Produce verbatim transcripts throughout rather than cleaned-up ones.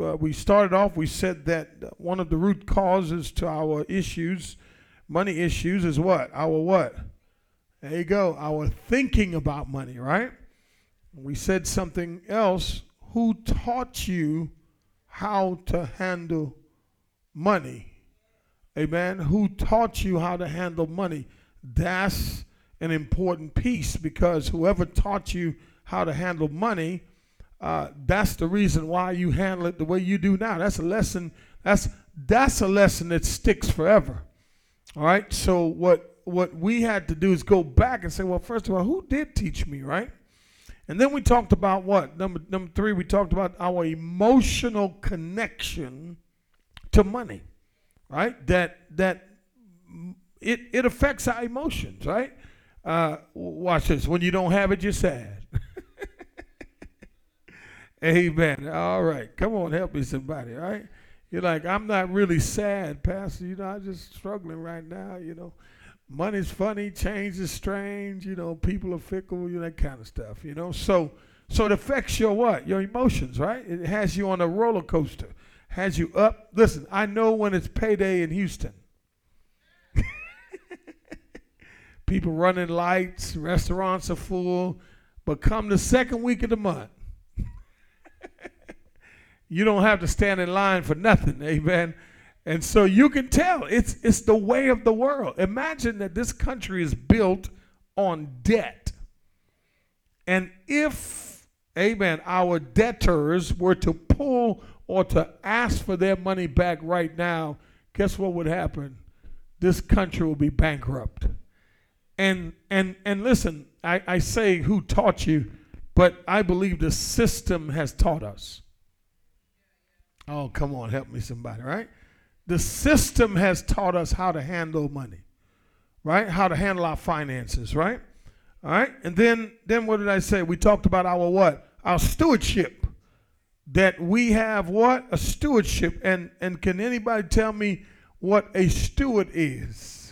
uh, we started off, we said that one of the root causes to our issues, money issues, is what? Our what? There you go. Our thinking about money, right? We said something else. Who taught you how to handle money? Amen. Who taught you how to handle money? That's an important piece, because whoever taught you how to handle money, uh, that's the reason why you handle it the way you do now. That's a lesson. That's that's a lesson that sticks forever. All right. So what what we had to do is go back and say, well, first of all, who did teach me, right? And then we talked about what? Number number three, we talked about our emotional connection to money, right? That that it it affects our emotions, right? Uh, watch this. When you don't have it, you're sad. Amen. All right. Come on, help me somebody, all right? You're like, I'm not really sad, Pastor. You know, I'm just struggling right now, you know. Money's funny, change is strange, you know, people are fickle, you know, that kind of stuff, you know. So so it affects your what? Your emotions, right? It has you on a roller coaster, has you up. Listen, I know when it's payday in Houston. People running lights, restaurants are full, but come the second week of the month, you don't have to stand in line for nothing, amen. And so you can tell it's it's the way of the world. Imagine that this country is built on debt. And if, amen, our debtors were to pull or to ask for their money back right now, guess what would happen? This country will be bankrupt. And and and listen, I, I say who taught you, but I believe the system has taught us. Oh, come on, help me somebody, right? The system has taught us how to handle money, right? How to handle our finances, right? All right. And then, then what did I say? We talked about our what? Our stewardship. That we have what? A stewardship. And, and can anybody tell me what a steward is?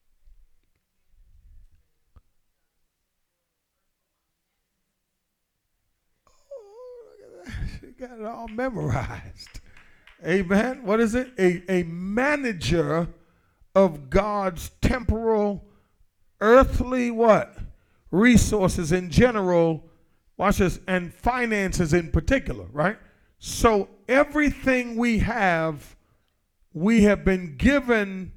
Oh, look at that. She got it all memorized. Amen. What is it? A, a manager of God's temporal, earthly what? Resources in general, watch this, and finances in particular, right? So everything we have, we have been given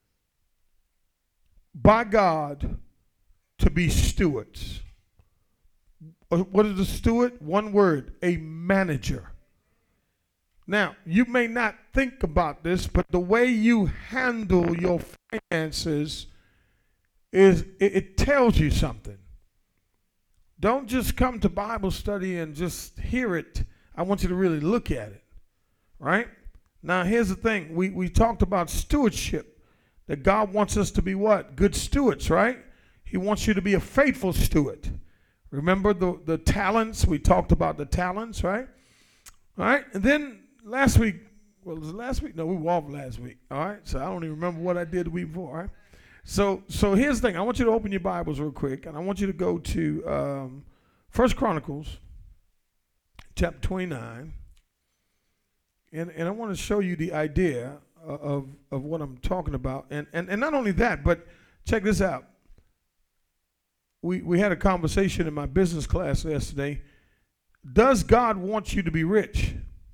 by God to be stewards. What is a steward? One word, a manager. Now, you may not think about this, but the way you handle your finances is it, it tells you something. Don't just come to Bible study and just hear it. I want you to really look at it, right? Now, here's the thing. We, we talked about stewardship, that God wants us to be what? Good stewards, right? He wants you to be a faithful steward. Remember the, the talents? We talked about the talents, right? All right, and then last week, well, was it last week? No, we walked last week. All right, so I don't even remember what I did the week before. All right, so so here's the thing. I want you to open your Bibles real quick, and I want you to go to um, First Chronicles, chapter twenty-nine, and and I want to show you the idea of of what I'm talking about, and and and not only that, but check this out. We we had a conversation in my business class yesterday. Does God want you to be rich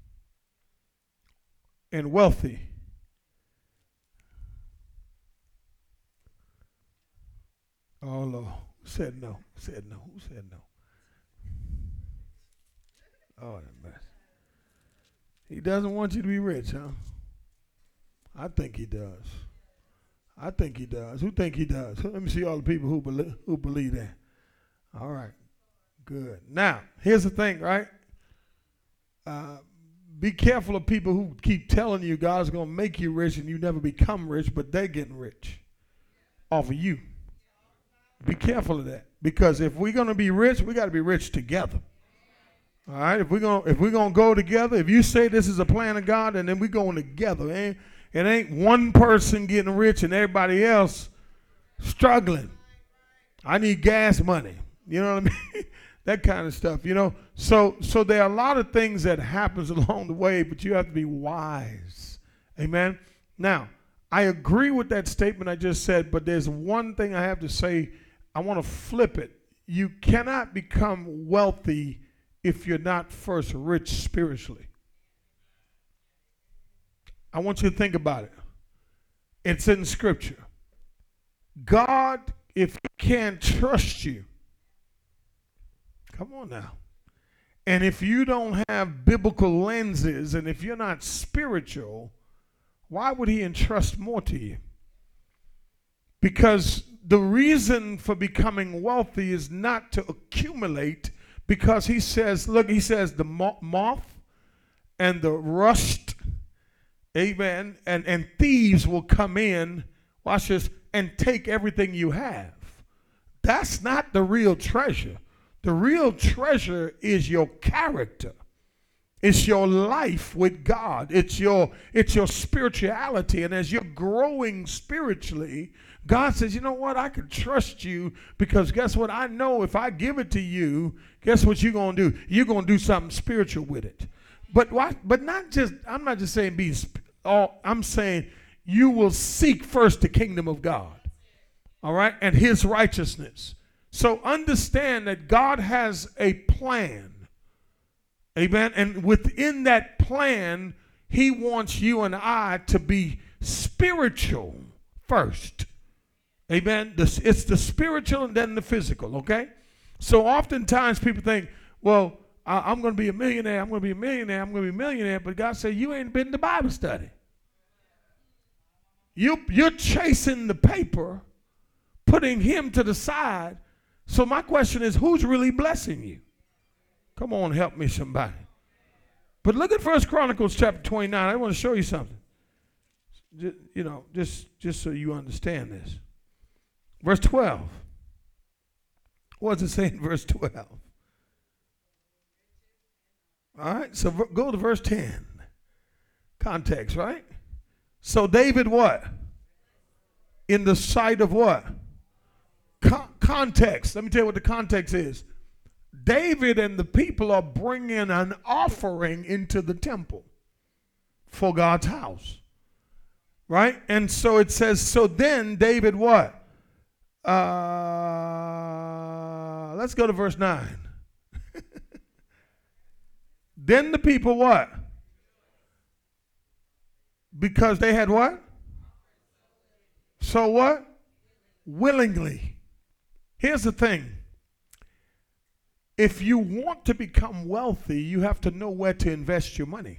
and wealthy? Oh, Lord. Who said no? Who said no? Who said no? Oh, that mess. He doesn't want you to be rich, huh? I think he does. I think he does. Who think he does? Let me see all the people who believe, who believe that. All right. Good. Now, here's the thing, right? Uh, be careful of people who keep telling you God's going to make you rich and you never become rich, but they're getting rich off of you. Be careful of that, because if we're going to be rich, we got to be rich together. All right? If we're going if we're going to go together, if you say this is a plan of God, and then we're going together. It ain't, it ain't one person getting rich and everybody else struggling. I need gas money. You know what I mean? that kind of stuff, you know. So so there are a lot of things that happens along the way, but you have to be wise. Amen. Now, I agree with that statement I just said, but there's one thing I have to say. I want to flip it. You cannot become wealthy if you're not first rich spiritually. I want you to think about it. It's in Scripture. God, if He can't trust you, come on now. And if you don't have biblical lenses, and if you're not spiritual, why would He entrust more to you? Because the reason for becoming wealthy is not to accumulate, because He says, look, He says the moth and the rust, amen, and, and thieves will come in, watch this, and take everything you have. That's not the real treasure. The real treasure is your character. It's your life with God. It's your, it's your spirituality. And as you're growing spiritually, God says, you know what? I can trust you, because guess what? I know if I give it to you, guess what you're going to do? You're going to do something spiritual with it. But why? But not just, I'm not just saying be, all, I'm saying you will seek first the kingdom of God. All right? And His righteousness. So understand that God has a plan. Amen. And within that plan, He wants you and I to be spiritual first. Amen. It's the spiritual and then the physical, okay? So oftentimes people think, well, I'm going to be a millionaire, I'm going to be a millionaire, I'm going to be a millionaire, but God said, you ain't been to Bible study. You, you're chasing the paper, putting Him to the side. So my question is, who's really blessing you? Come on, help me somebody. But look at First Chronicles chapter twenty-nine. I want to show you something. Just, you know, just, just so you understand this. Verse twelve. What does it say in verse twelve? All right, so v- go to verse ten. Context, right? So David what? In the sight of what? Con- context. Let me tell you what the context is. David and the people are bringing an offering into the temple for God's house. Right? And so it says, so then David what? Uh, let's go to verse nine. Then the people what? Because they had what? So what? Willingly. Here's the thing. If you want to become wealthy, you have to know where to invest your money.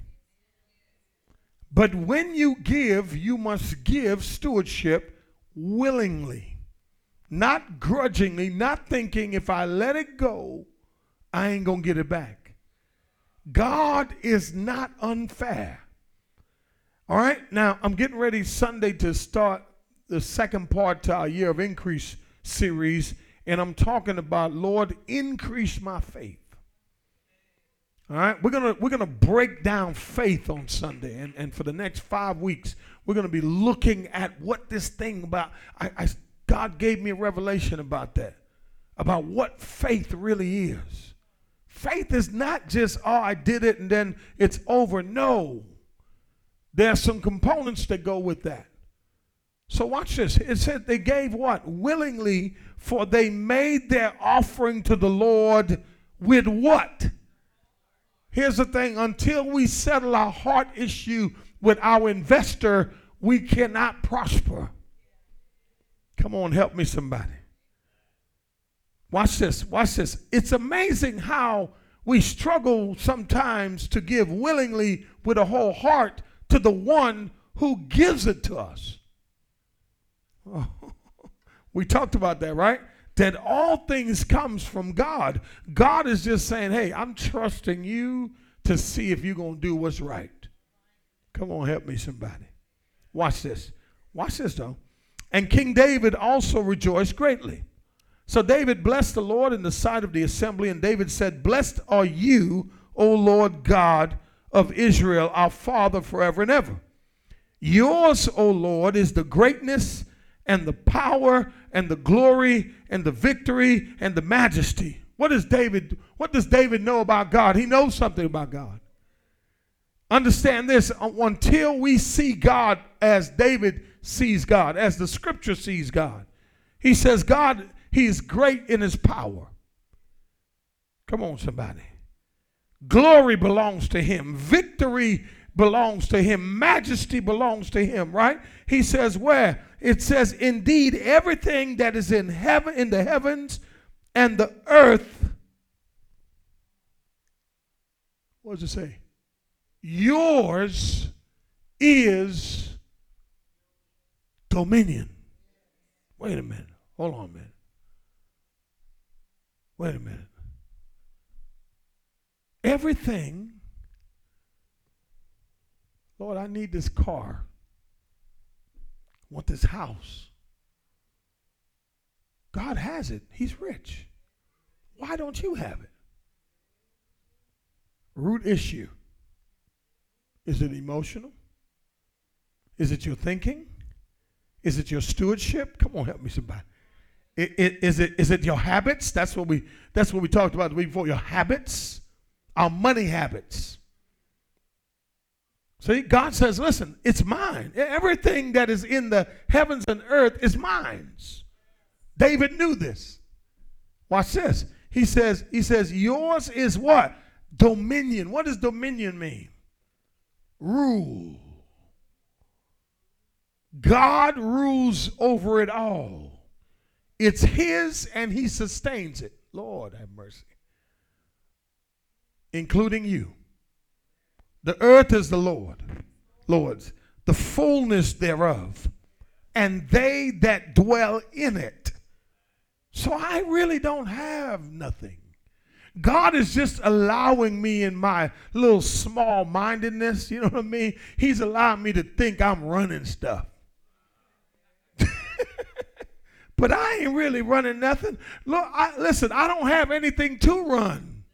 But when you give, you must give stewardship willingly, not grudgingly, not thinking if I let it go, I ain't going to get it back. God is not unfair. All right, now I'm getting ready Sunday to start the second part to our Year of Increase series. And I'm talking about, Lord, increase my faith. All right, we're gonna we're gonna break down faith on Sunday, and, and for the next five weeks, we're gonna be looking at what this thing about. I, I God gave me a revelation about that, about what faith really is. Faith is not just, oh, I did it and then it's over. No, there are some components that go with that. So watch this. It said they gave what? Willingly, for they made their offering to the Lord with what? Here's the thing. Until we settle our heart issue with our investor, we cannot prosper. Come on, help me somebody. Watch this. Watch this. It's amazing how we struggle sometimes to give willingly with a whole heart to the one who gives it to us. Oh, we talked about that, right? That all things comes from God. God is just saying, hey, I'm trusting you to see if you're going to do what's right. Come on, help me somebody. Watch this. Watch this, though. And King David also rejoiced greatly. So David blessed the Lord in the sight of the assembly, and David said, blessed are you, O Lord God of Israel, our Father forever and ever. Yours, O Lord, is the greatness and the power and the glory and the victory and the majesty. What does David, what does David know about God? He knows something about God. Understand this, until we see God as David sees God, as the scripture sees God. He says God, he is great in his power. Come on, somebody. Glory belongs to him. Victory belongs to him. Majesty belongs to him, right? He says where? It says, indeed, everything that is in heaven, in the heavens and the earth. What does it say? Yours is dominion. Wait a minute. Hold on a minute. Wait a minute. Everything, Lord, I need this car. I want this house. God has it. He's rich. Why don't you have it? Root issue. Is it emotional? Is it your thinking? Is it your stewardship? Come on, help me somebody. It, it, is, it, is it your habits? That's what we that's what we talked about the week before. Your habits, our money habits. See, God says, listen, it's mine. Everything that is in the heavens and earth is mine. David knew this. Watch this. He says, he says, yours is what? Dominion. What does dominion mean? Rule. God rules over it all. It's his and he sustains it. Lord have mercy. Including you. The earth is the Lord, Lord's, the fullness thereof, and they that dwell in it. So I really don't have nothing. God is just allowing me in my little small-mindedness, you know what I mean? He's allowing me to think I'm running stuff. But I ain't really running nothing. Look, I, listen, I don't have anything to run.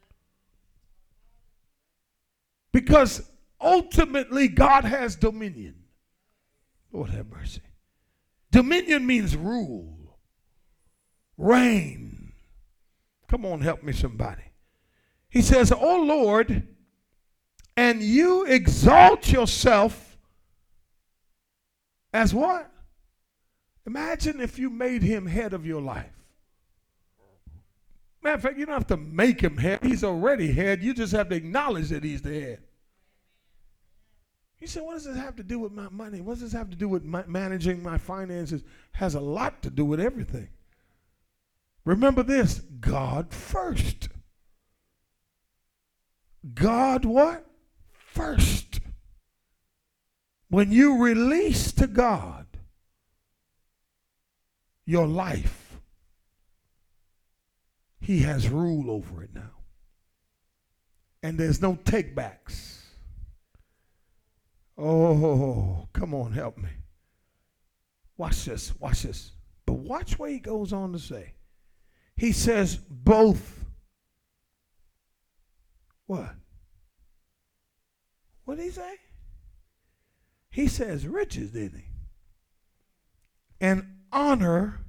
Because ultimately God has dominion. Lord have mercy. Dominion means rule, reign. Come on, help me somebody. He says, "O Lord, and you exalt yourself as what? Imagine if you made him head of your life. Matter of fact, you don't have to make him head. He's already head. You just have to acknowledge that he's the head. You say, what does this have to do with my money? What does this have to do with my managing my finances? Has a lot to do with everything. Remember this, God first. God what? First. When you release to God your life, he has rule over it now. And there's no takebacks. Oh, come on, help me. Watch this, watch this. But watch what he goes on to say. He says both. What? What did he say? He says riches, didn't he? And honor.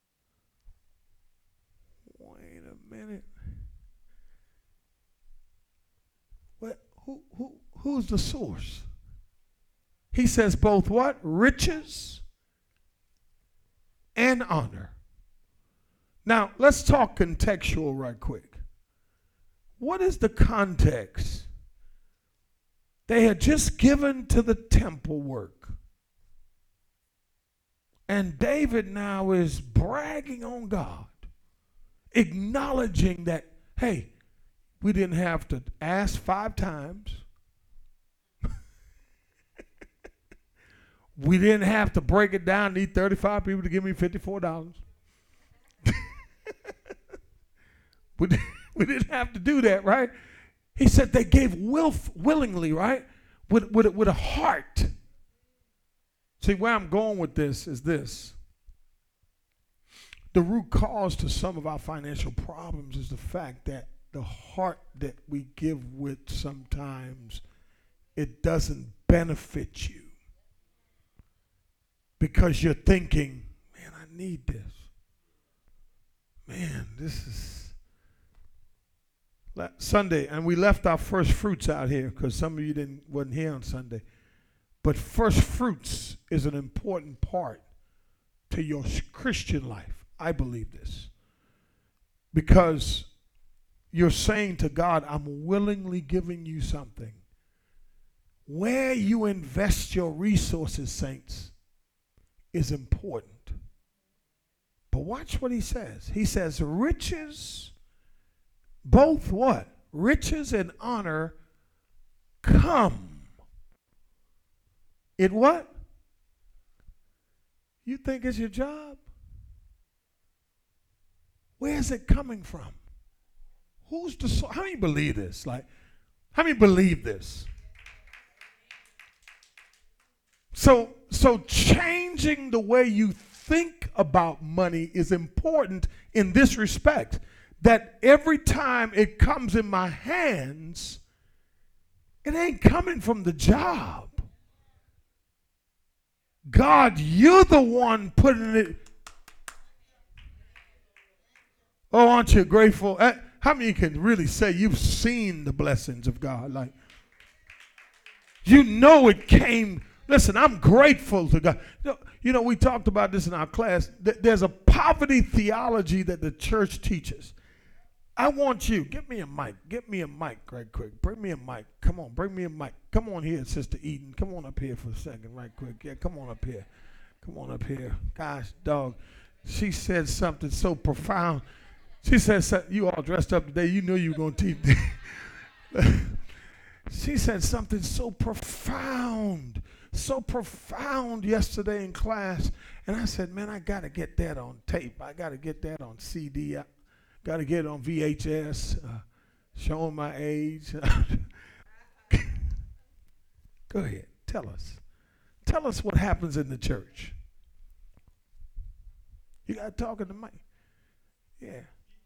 Wait a minute. What? Who? Who? Who's the source? He says both what? Riches and honor. Now, let's talk contextual right quick. What is the context? They had just given to the temple work. And David now is bragging on God, acknowledging that, hey, we didn't have to ask five times. We didn't have to break it down, need thirty-five people to give me fifty-four dollars. we, we didn't have to do that, right? He said they gave will, willingly, right? With, with, with a heart. See, where I'm going with this is this. The root cause to some of our financial problems is the fact that the heart that we give with sometimes, it doesn't benefit you. Because you're thinking, man, I need this. Man, this is, La- Sunday, and we left our first fruits out here because some of you didn't wasn't here on Sunday. But first fruits is an important part to your sh- Christian life. I believe this. Because you're saying to God, I'm willingly giving you something. Where you invest your resources, saints, is important. But watch what he says. He says, riches, both what? Riches and honor come. It what? You think it's your job? Where is it coming from? Who's the source? How many believe this? Like, how many believe this? So, so changing the way you think about money is important in this respect. That every time it comes in my hands, it ain't coming from the job. God, you're the one putting it. Oh, aren't you grateful? Uh, How many can really say you've seen the blessings of God? Like, you know it came. Listen, I'm grateful to God. You know, you know we talked about this in our class. There's a poverty theology that the church teaches. I want you. Get me a mic. Get me a mic right quick. Bring me a mic. Come on. Bring me a mic. Come on here, Sister Eden. Come on up here for a second right quick. Yeah, come on up here. Come on up here. Gosh, dog. She said something so profound. She said, you all dressed up today. You knew you were going to teach. She said something so profound, so profound yesterday in class. And I said, man, I got to get that on tape. I got to get that on C D. I got to get it on V H S, uh, showing my age. Go ahead. Tell us. Tell us what happens in the church. You got to talk in the mic. Yeah.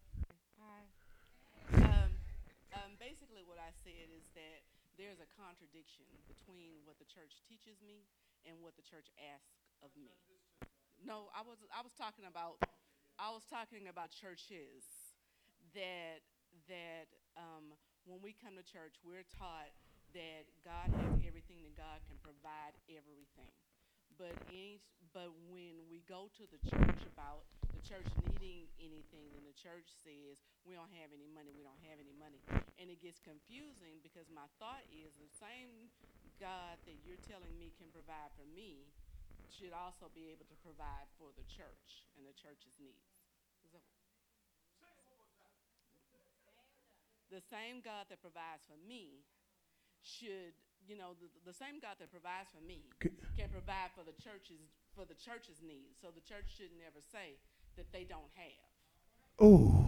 Um, um, basically what I said is that there's a contradiction between what the church teaches me and what the church asks of me. No, I was I was talking about I was talking about churches that that um, when we come to church, we're taught that God has everything and God can provide everything. But any, but when we go to the church about the church needing anything, and the church says we don't have any money, we don't have any money, and it gets confusing because my thought is the same God that you're telling me can provide for me should also be able to provide for the church and the church's needs. Is that the same God that provides for me should, you know, the, the same God that provides for me can provide for the church's for the church's needs. So the church should never say that they don't have. Oh.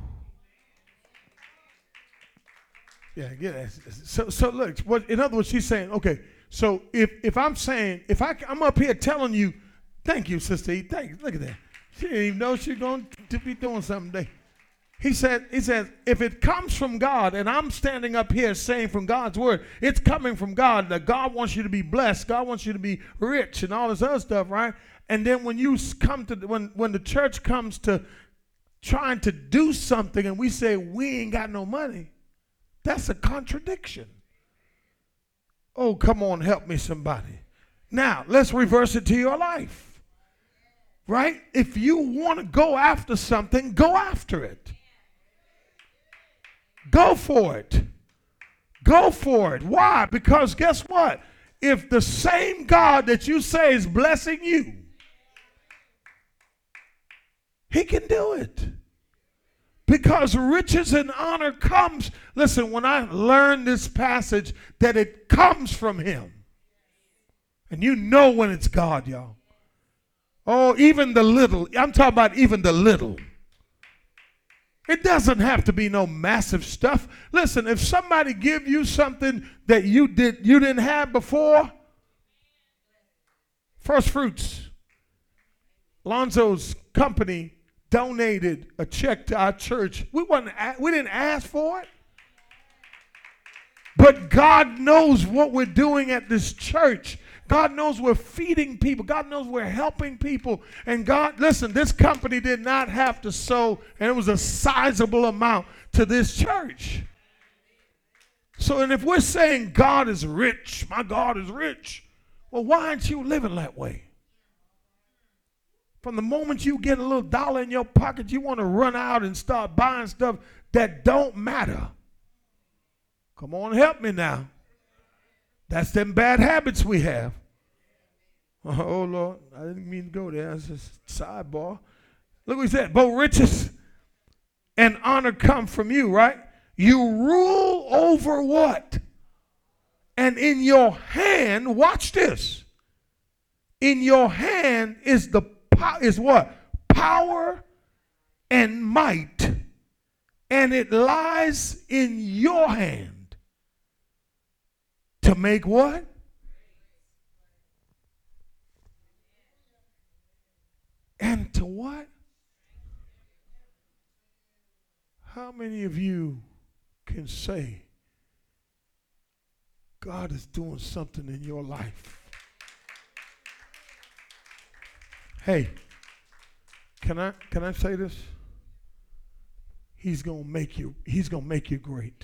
Yeah, yeah. So, so look. What in other words, she's saying, okay. So if if I'm saying if I I'm up here telling you, thank you, Sister E. Thank you. Look at that. She didn't even know she's going to be doing something today. He said, he says, if it comes from God, and I'm standing up here saying from God's word, it's coming from God, that God wants you to be blessed, God wants you to be rich and all this other stuff, right? And then when you come to, when, when the church comes to trying to do something and we say we ain't got no money, that's a contradiction. Oh, come on, help me somebody. Now, let's reverse it to your life, right? If you want to go after something, go after it. Go for it. Go for it. Why? Because guess what? If the same God that you say is blessing you, he can do it. Because riches and honor comes. Listen, when I learned this passage, that it comes from him. And you know when it's God, y'all. Oh, even the little. I'm talking about even the little. It doesn't have to be no massive stuff. Listen, if somebody give you something that you did you didn't have before, First Fruits, Lonzo's company donated a check to our church. We wasn't we didn't ask for it. But God knows what we're doing at this church. God knows we're feeding people. God knows we're helping people. And God, listen, this company did not have to sow, and it was a sizable amount to this church. So, and if we're saying God is rich, my God is rich, well, why aren't you living that way? From the moment you get a little dollar in your pocket, you want to run out and start buying stuff that don't matter. Come on, help me now. That's them bad habits we have. Oh, Lord, I didn't mean to go there. It's just sidebar. Look what he said. Both riches and honor come from you, right? You rule over what? And in your hand, watch this. In your hand is the is what? Power and might. And it lies in your hand to make what? And to what? How many of you can say God is doing something in your life? Hey, can I can I say this? He's gonna make you, he's gonna make you great.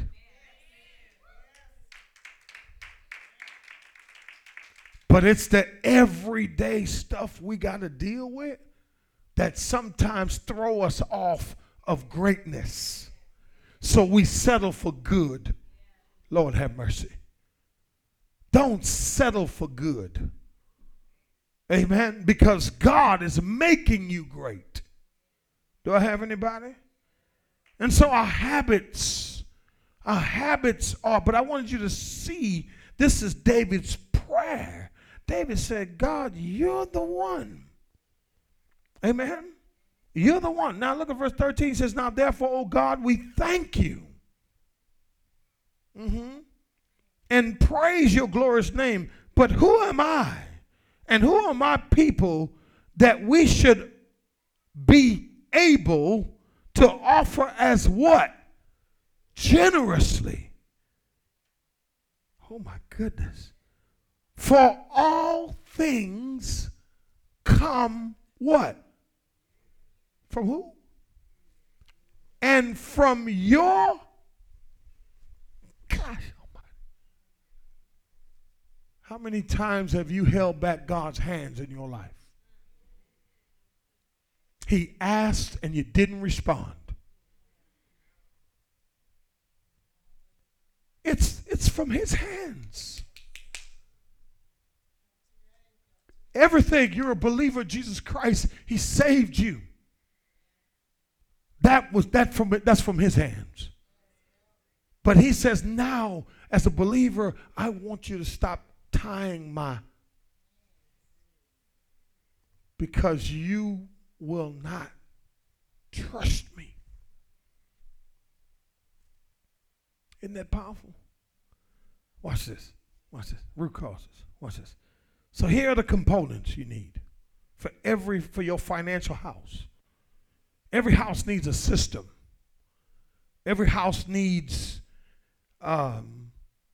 But it's the everyday stuff we gotta deal with that sometimes throw us off of greatness. So we settle for good. Lord have mercy. Don't settle for good. Amen. Because God is making you great. Do I have anybody? And so our habits, our habits are, but I wanted you to see, this is David's prayer. David said, God, you're the one. Amen. You're the one. Now look at verse thirteen. It says, now therefore, O God, we thank you. Mm-hmm. And praise your glorious name. But who am I? And who are my people that we should be able to offer as what? Generously. Oh my goodness. For all things come what? From who? And from your, gosh. How many times have you held back God's hands in your life? He asked and you didn't respond. It's, it's from his hands. Everything, you're a believer of Jesus Christ, he saved you. That was that from that's from his hands. But he says, now, as a believer, I want you to stop tying my, because you will not trust me. Isn't that powerful? Watch this. Watch this. Root causes. Watch this. So here are the components you need for every for your financial house. Every house needs a system. Every house needs um,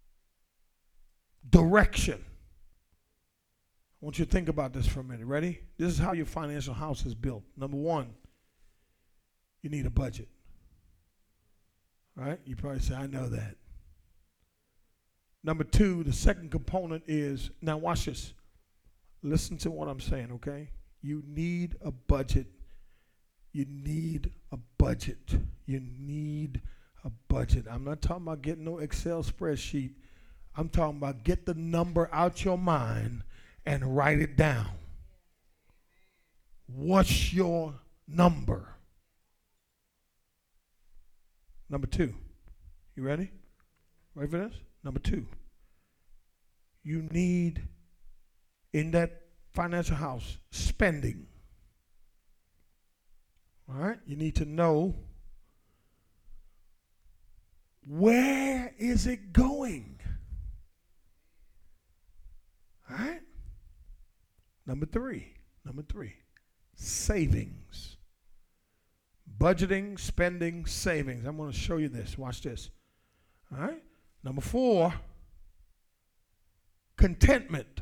direction. I want you to think about this for a minute. Ready? This is how your financial house is built. Number one, you need a budget. All right? You probably say, I know that. Number two, the second component is, now watch this. Listen to what I'm saying, okay? You need a budget. You need a budget. You need a budget. I'm not talking about getting no Excel spreadsheet. I'm talking about get the number out your mind and write it down. What's your number? Number two. You ready? Ready for this? Number two. You need, in that financial house, spending. All right? You need to know, where is it going? All right? Number three. Number three. Savings. Budgeting, spending, savings. I'm going to show you this. Watch this. All right? Number four. Contentment.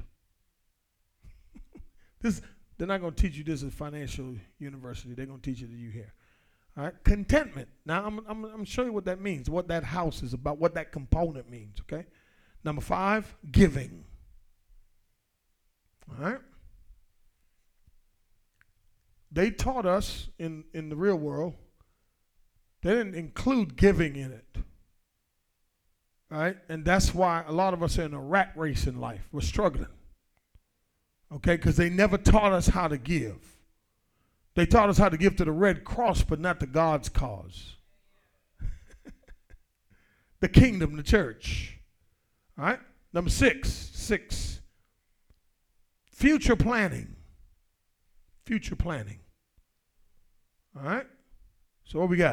This, they're not going to teach you this at financial university. They're going to teach it to you here. All right, contentment. Now I'm, I'm, I'm show you what that means, what that house is about, what that component means. Okay. Number five, giving. All right. They taught us in, in the real world, they didn't include giving in it. Right? And that's why a lot of us are in a rat race in life. We're struggling. Okay? Because they never taught us how to give. They taught us how to give to the Red Cross, but not to God's cause. The kingdom, the church. All right? Number six. Six. Future planning. Future planning. All right? So what we got?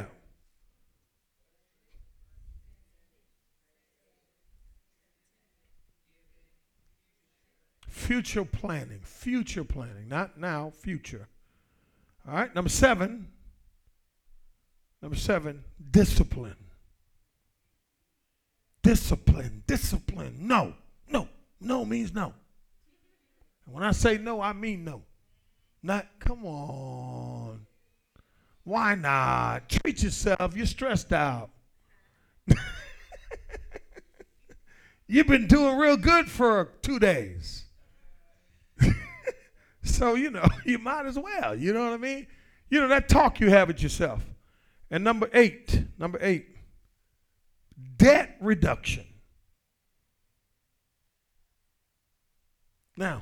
Future planning. Future planning. Not now, future. All right? Number seven. Number seven, discipline. Discipline. Discipline. No. No. No means no. And when I say no, I mean no. Not, come on. Why not? Treat yourself. You're stressed out. You've been doing real good for two days. So, you know, you might as well. You know what I mean? You know, that talk you have with yourself. And number eight, number eight, debt reduction. Now,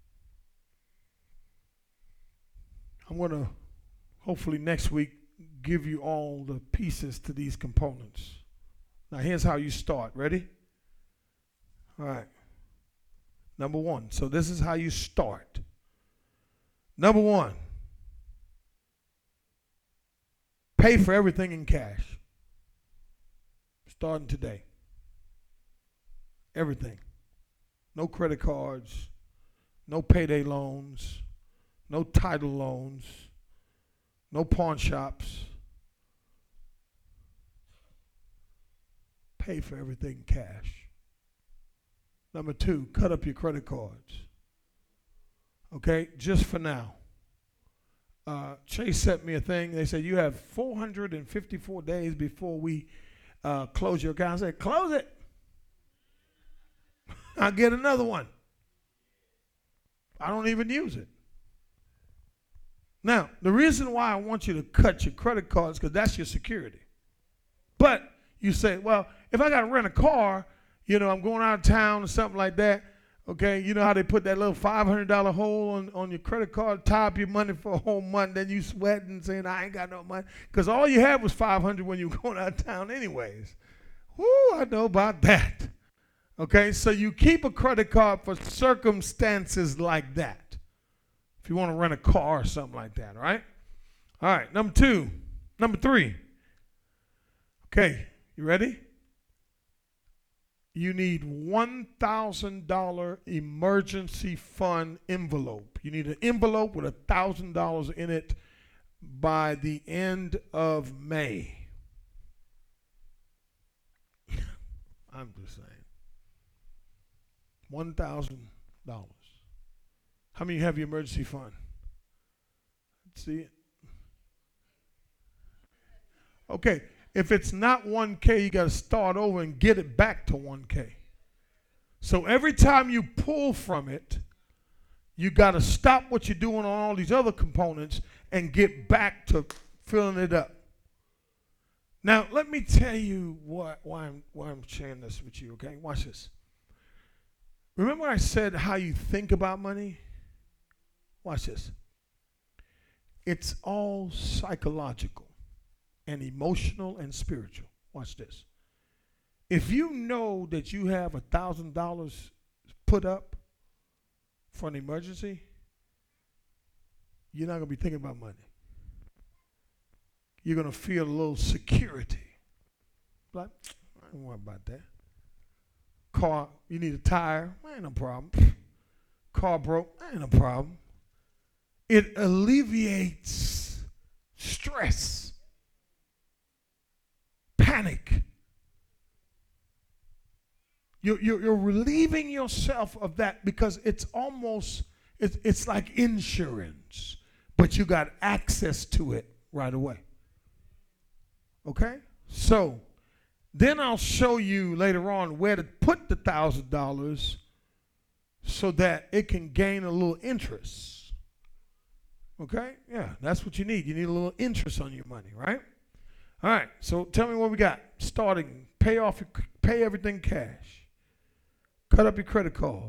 I'm going to hopefully next week give you all the pieces to these components. Now, here's how you start. Ready? All right. Number one. So this is how you start. Number one. Pay for everything in cash. Starting today. Everything. No credit cards. No payday loans. No title loans. No pawn shops. Pay for everything cash. Number two, cut up your credit cards. Okay, just for now. Uh, Chase sent me a thing. They said you have four hundred fifty-four days before we uh, close your account. I said, close it. I'll get another one. I don't even use it. Now, the reason why I want you to cut your credit cards is because that's your security. But you say, well, if I got to rent a car, you know, I'm going out of town or something like that, okay, you know how they put that little five hundred dollars hole on, on your credit card, tie up your money for a whole month, then you sweating saying, I ain't got no money, because all you had was five hundred dollars when you were going out of town anyways. Whoo, I know about that. Okay, so you keep a credit card for circumstances like that. If you want to rent a car or something like that, all right? All right, number two. Number three. Okay, you ready? You need one thousand dollars emergency fund envelope. You need an envelope with one thousand dollars in it by the end of May. I'm just saying. one thousand dollars. How many have your emergency fund? Let's see it. Okay. If it's not one K, you got to start over and get it back to one K. So every time you pull from it, you got to stop what you're doing on all these other components and get back to filling it up. Now, let me tell you why, why, I'm, why I'm sharing this with you, okay? Watch this. Remember I said how you think about money? Watch this. It's all psychological and emotional and spiritual. Watch this. If you know that you have one thousand dollars put up for an emergency, you're not going to be thinking about money. You're going to feel a little security. Like, I don't worry about that. Car, you need a tire, ain't no problem. Car broke, ain't no problem. It alleviates stress. Panic. You're, you're, you're relieving yourself of that because it's almost, it's, it's like insurance, but you got access to it right away. Okay? So then I'll show you later on where to put the one thousand dollars so that it can gain a little interest. Okay? Yeah, that's what you need. You need a little interest on your money, right? All right, so tell me what we got. Starting, pay off, your, pay everything cash. Cut up your credit card.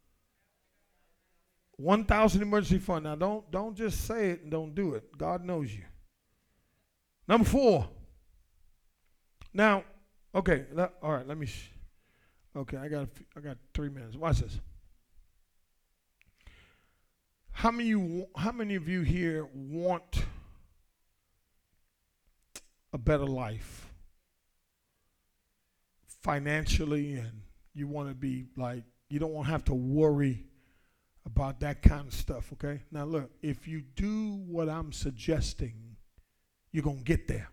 one thousand emergency fund. Now, don't, don't just say it and don't do it. God knows you. Number four. Now, okay, let, all right, let me, sh- okay, I got, a few, I got three minutes. Watch this. How many, you, how many of you here want a better life financially, and you want to be like, you don't want to have to worry about that kind of stuff, okay? Now look, if you do what I'm suggesting, you're going to get there.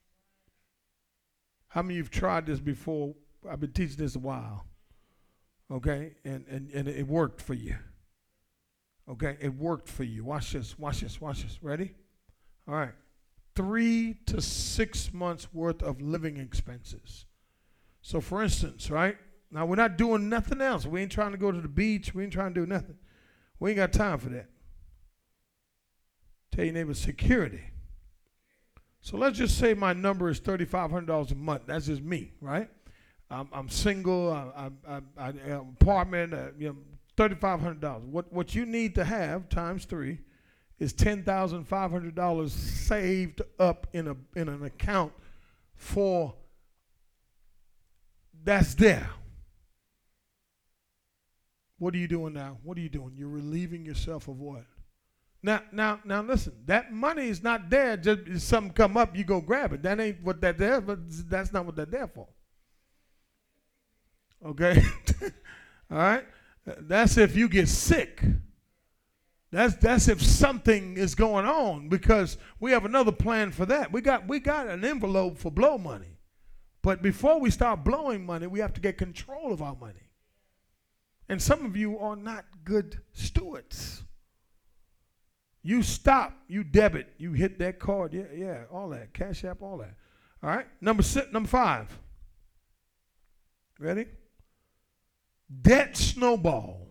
How many of you have tried this before? I've been teaching this a while, okay? And, and, and it worked for you, okay? It worked for you. Watch this, watch this, watch this. Ready? All right. Three to six months worth of living expenses. So for instance, right? Now we're not doing nothing else. We ain't trying to go to the beach. We ain't trying to do nothing. We ain't got time for that. Tell your neighbor security. So let's just say my number is thirty-five hundred dollars a month. That's just me, right? I'm, I'm single. I, I, I, I am apartment. Uh, you know, thirty-five hundred dollars. What what you need to have times three is ten thousand five hundred dollars saved up in a in an account for that's there. What are you doing now? What are you doing? You're relieving yourself of what? Now, now, now, listen. That money is not there. Just if something come up, you go grab it. That ain't what that there. But that's not what they're there for. Okay. All right. That's if you get sick. That's that's if something is going on, because we have another plan for that. We got we got an envelope for blow money. But before we start blowing money, we have to get control of our money. And some of you are not good stewards. You stop, you debit, you hit that card, yeah, yeah, all that, Cash App, all that. All right, number six, number five. Ready? Debt snowball.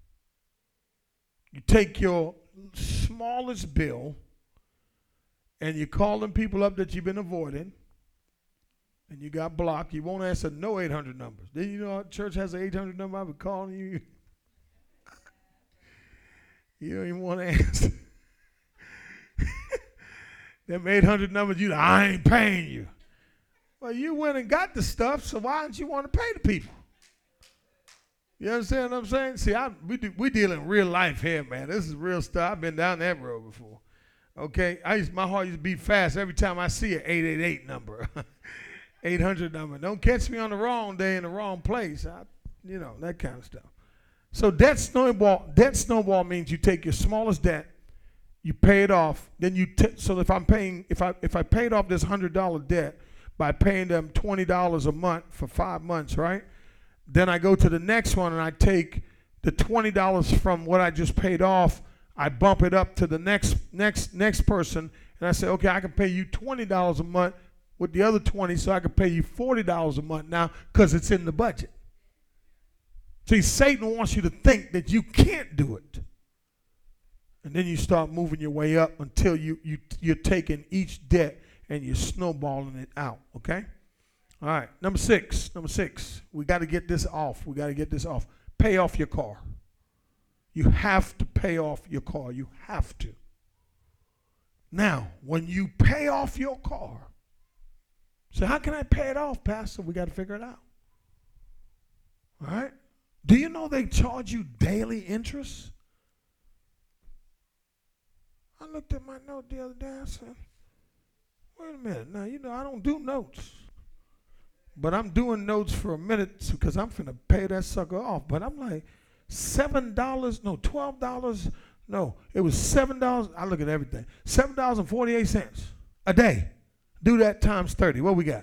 You take your smallest bill and you call them people up that you've been avoiding, and you got blocked. You won't answer no eight hundred numbers. Did you know our church has an eight hundred number? I've been calling you. You don't even want to answer. Them eight hundred numbers, you I ain't paying you. Well, you went and got the stuff, so why don't you want to pay the people? You understand what I'm saying? See, I, we do, we deal in real life here, man. This is real stuff. I've been down that road before. Okay, I used, my heart used to beat fast every time I see an eight eight eight number, eight hundred number. Don't catch me on the wrong day in the wrong place. I, you know, that kind of stuff. So debt snowball, debt snowball means you take your smallest debt, you pay it off, then you. T- so if I'm paying, if I if I paid off this hundred dollar debt by paying them twenty dollars a month for five months, right? Then I go to the next one and I take the twenty dollars from what I just paid off. I bump it up to the next next next person, and I say, okay, I can pay you twenty dollars a month with the other twenty, so I can pay you forty dollars a month now because it's in the budget. See, Satan wants you to think that you can't do it. And then you start moving your way up until you, you, you're taking each debt and you're snowballing it out, okay? All right, number six, number six. We got to get this off. We got to get this off. Pay off your car. You have to pay off your car. You have to. Now, when you pay off your car, so how can I pay it off, Pastor? We got to figure it out. All right? Do you know they charge you daily interest? I looked at my note the other day. I said, wait a minute. Now, you know, I don't do notes. But I'm doing notes for a minute because I'm finna pay that sucker off. But I'm like, seven dollars, no, twelve dollars, no, it was seven dollars. I look at everything. seven dollars and forty-eight cents a day. Do that times thirty. What we got?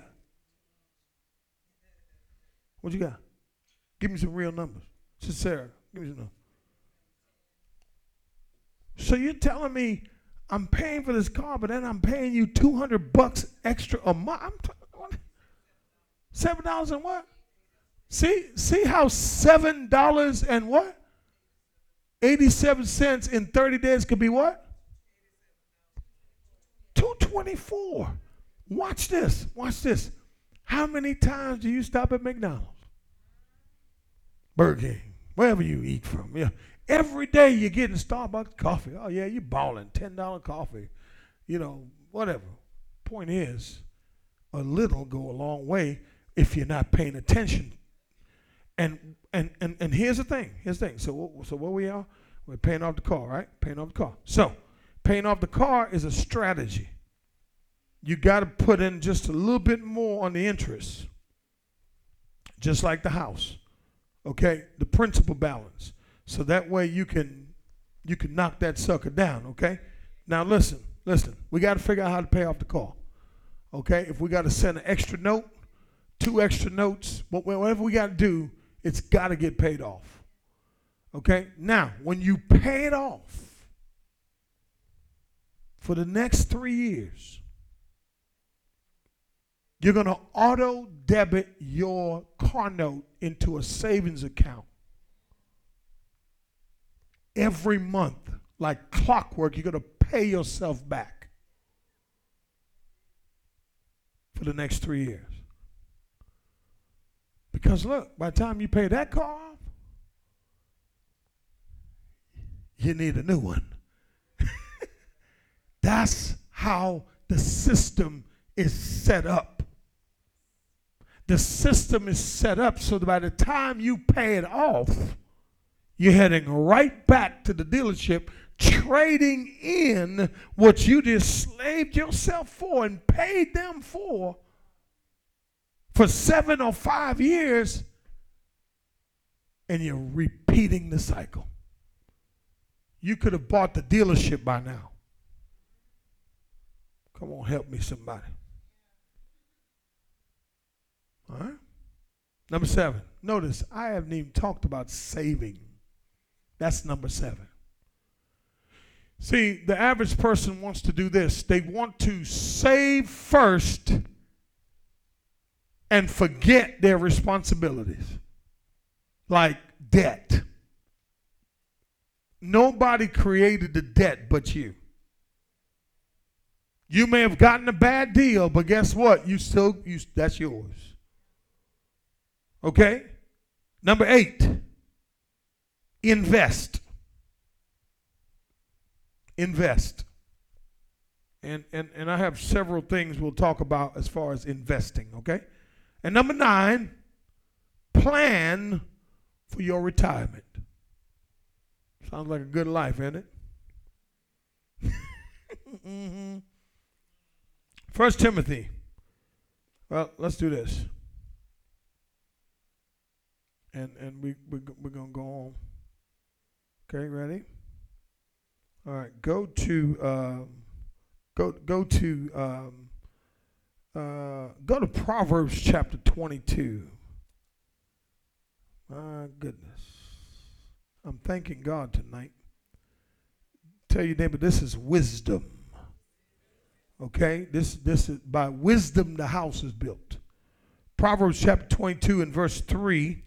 What you got? Give me some real numbers. Sister Sarah, give me some numbers. So you're telling me I'm paying for this car, but then I'm paying you two hundred bucks extra a month. I'm talking seven dollars and what? See, see how seven dollars and what? eighty-seven cents in thirty days could be what? two twenty-four. Watch this. Watch this. How many times do you stop at McDonald's? Burger King, wherever you eat from. Yeah. Every day you're getting Starbucks coffee. Oh, yeah, you're balling. ten dollar coffee. You know, whatever. Point is, a little go a long way if you're not paying attention. And and and, and here's the thing. Here's the thing. So, so where we are, we're paying off the car, right? Paying off the car. So, paying off the car is a strategy. You got to put in just a little bit more on the interest, just like the house. Okay, the principal balance. So that way you can you can knock that sucker down. Okay. Now listen, listen. We got to figure out how to pay off the car. Okay. If we got to send an extra note, two extra notes, whatever we got to do, it's got to get paid off. Okay. Now, when you pay it off for the next three years, you're going to auto debit your car note into a savings account every month. Like clockwork, you're going to pay yourself back for the next three years. Because look, by the time you pay that car off, you need a new one. That's how the system is set up. The system is set up so that by the time you pay it off, you're heading right back to the dealership, trading in what you just slaved yourself for and paid them for for seven or five years, and you're repeating the cycle. You could have bought the dealership by now. Come on, help me, somebody. All right. Number seven. Notice I haven't even talked about saving. That's number seven. See, the average person wants to do this. They want to save first and forget their responsibilities, like debt. Nobody created the debt but you. You may have gotten a bad deal, but guess what? You still, you, that's yours. Okay? Number eight, invest. Invest. And, and, and I have several things we'll talk about as far as investing, okay? And number nine, plan for your retirement. Sounds like a good life, isn't it? mm-hmm. First Timothy. Well, let's do this. And and we, we, we're going to go on. Okay, ready? All right, go to, um, go, go to, um, uh, go to Proverbs chapter twenty-two. My goodness. I'm thanking God tonight. Tell your neighbor, this is wisdom. Okay? This this is by wisdom the house is built. Proverbs chapter twenty-two and verse three.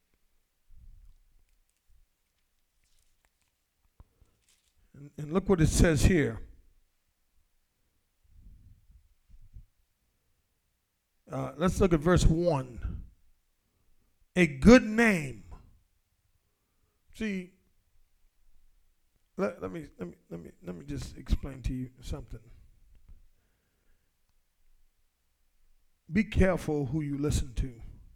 And, and look what it says here. Uh, let's look at verse one. A good name. See, let, let me let me let me let me just explain to you something. Be careful who you listen to.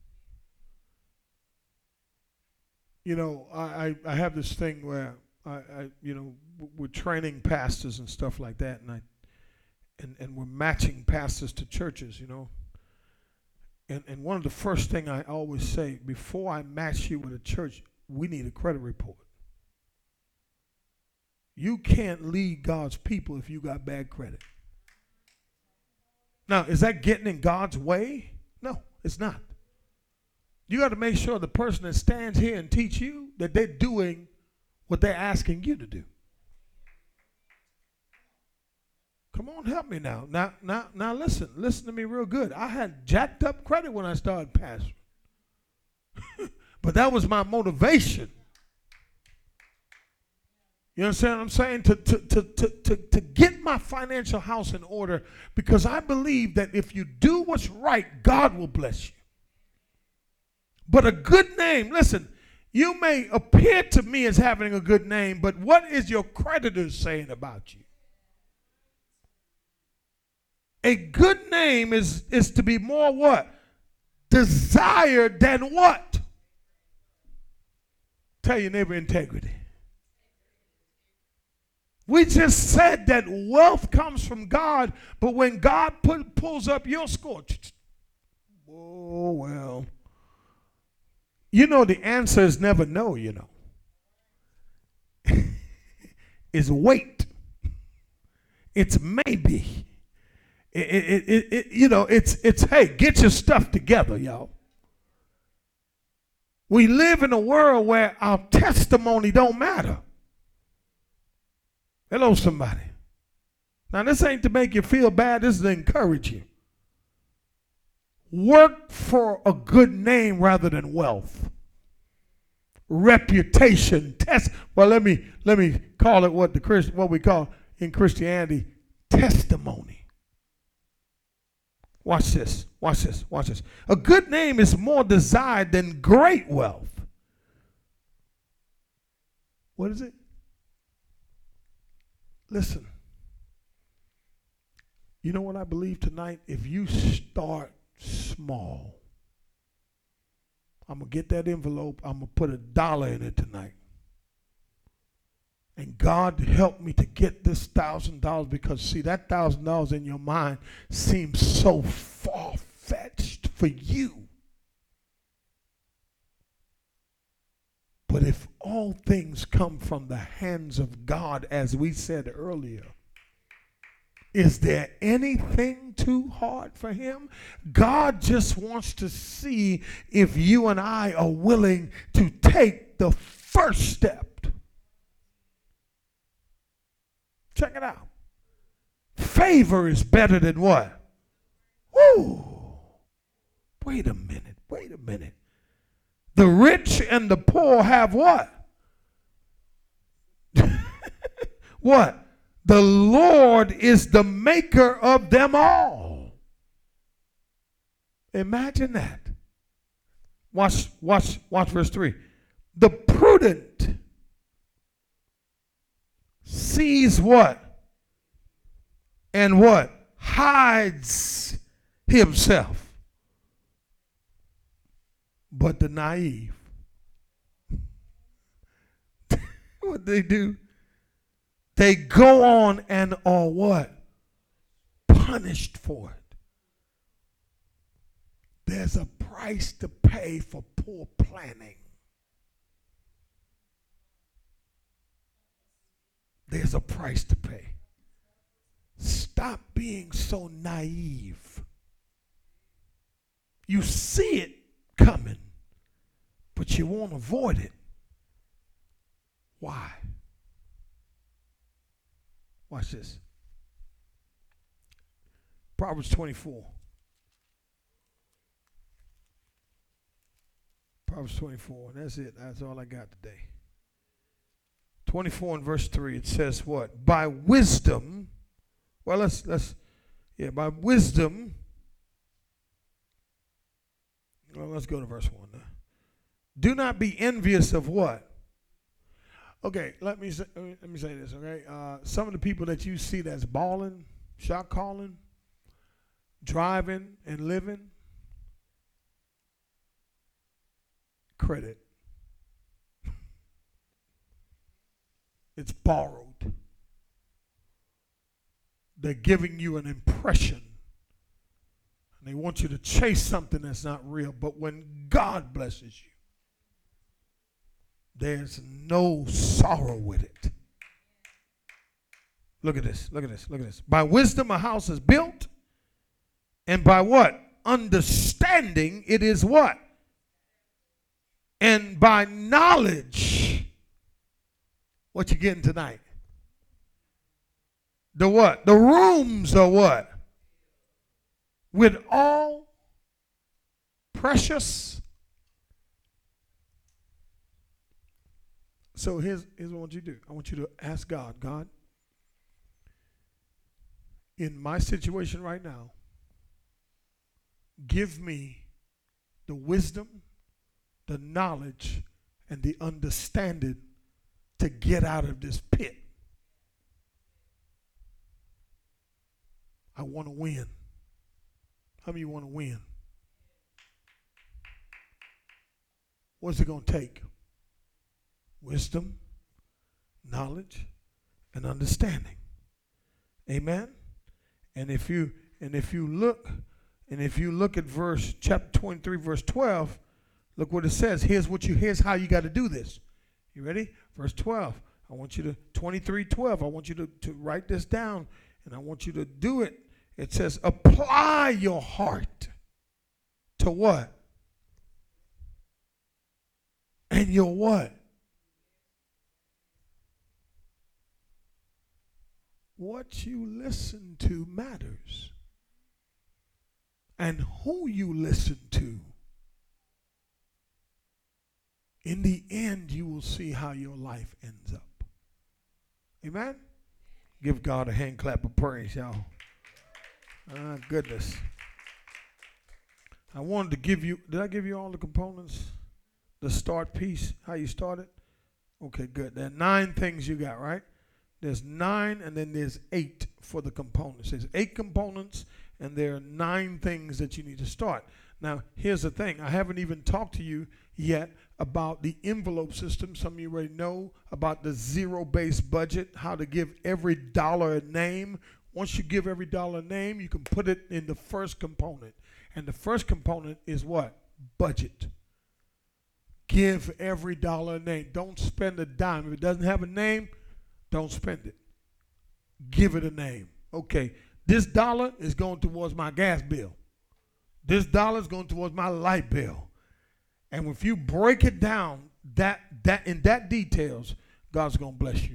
You know, I, I, I have this thing where I, I you know we're training pastors and stuff like that, and I and, and we're matching pastors to churches, you know. And and one of the first thing I always say, before I match you with a church, we need a credit report. You can't lead God's people if you got bad credit. Now, is that getting in God's way? No, it's not. You got to make sure the person that stands here and teach you that they're doing what they're asking you to do. Come on, help me now. Now, now, now listen. Listen to me real good. I had jacked up credit when I started pastoring. But that was my motivation. You understand what I'm saying? To, to, to, to, to, to get my financial house in order, because I believe that if you do what's right, God will bless you. But a good name, listen, you may appear to me as having a good name, but what is your creditors saying about you? A good name is, is to be more what? Desired than what? Tell your neighbor integrity. We just said that wealth comes from God, but when God put, pulls up your score, oh, well, you know the answer is never no, you know. It's wait. It's maybe. It, it, it, it, you know, it's, it's, hey, get your stuff together, y'all. We live in a world where our testimony don't matter. Hello, somebody. Now, this ain't to make you feel bad. This is to encourage you. Work for a good name rather than wealth. Reputation, test. Well, let me let me call it what the Christ, what we call in Christianity testimony. Watch this. Watch this. Watch this. A good name is more desired than great wealth. What is it? Listen. You know what I believe tonight? If you start small, I'm going to get that envelope. I'm going to put a dollar in it tonight. And God help me to get this thousand dollars, because see, that thousand dollars in your mind seems so far-fetched for you. But if all things come from the hands of God, as we said earlier, is there anything too hard for him? God just wants to see if you and I are willing to take the first step. Check it out. Favor is better than what? Woo! Wait a minute. Wait a minute. The rich and the poor have what? What? The Lord is the maker of them all. Imagine that. Watch, watch, watch verse three. The prudent sees what? And what? Hides himself. But the naive, what they do? They go on and are what? Punished for it. There's a price to pay for poor planning. There's a price to pay. Stop being so naive. You see it coming, but you won't avoid it. Why? Watch this. Proverbs twenty-four. Proverbs twenty-four. That's it. That's all I got today. twenty-four and verse three, it says what? By wisdom, well, let's, let's, yeah, by wisdom, well, let's go to verse one now. Do not be envious of what? Okay, let me say, let me say this, okay? Uh, some of the people that you see that's balling, shot calling, driving, and living, credit. It's borrowed. They're giving you an impression. And they want you to chase something that's not real. But when God blesses you, there's no sorrow with it. Look at this. Look at this. Look at this. By wisdom a house is built. And by what? Understanding it is what? And by knowledge. What you getting tonight? The what? The rooms are what? With all precious. So here's, here's what I want you to do. I want you to ask God, God, in my situation right now, give me the wisdom, the knowledge, and the understanding to get out of this pit. I want to win. How many of you want to win? What's it going to take? Wisdom, knowledge, and understanding. Amen. And if you and if you look and if you look at verse chapter twenty-three, verse twelve, look what it says. Here's what you here's how you got to do this. You ready? Verse twelve. I want you to twenty-three twelve. I want you to, to write this down, and I want you to do it. It says, apply your heart to what? And your what? What you listen to matters. And who you listen to. In the end, you will see how your life ends up. Amen? Give God a hand clap of praise, y'all. Ah, goodness. I wanted to give you, did I give you all the components? The start piece, how you started? Okay, good. There are nine things you got, right? There's nine and then there's eight for the components. There's eight components and there are nine things that you need to start. Now, here's the thing. I haven't even talked to you yet about the envelope system. Some of you already know about the zero-based budget, how to give every dollar a name. Once you give every dollar a name, you can put it in the first component. And the first component is what? Budget. Give every dollar a name. Don't spend a dime. If it doesn't have a name, don't spend it. Give it a name. Okay, this dollar is going towards my gas bill. This dollar is going towards my light bill. And if you break it down that that in that details, God's going to bless you.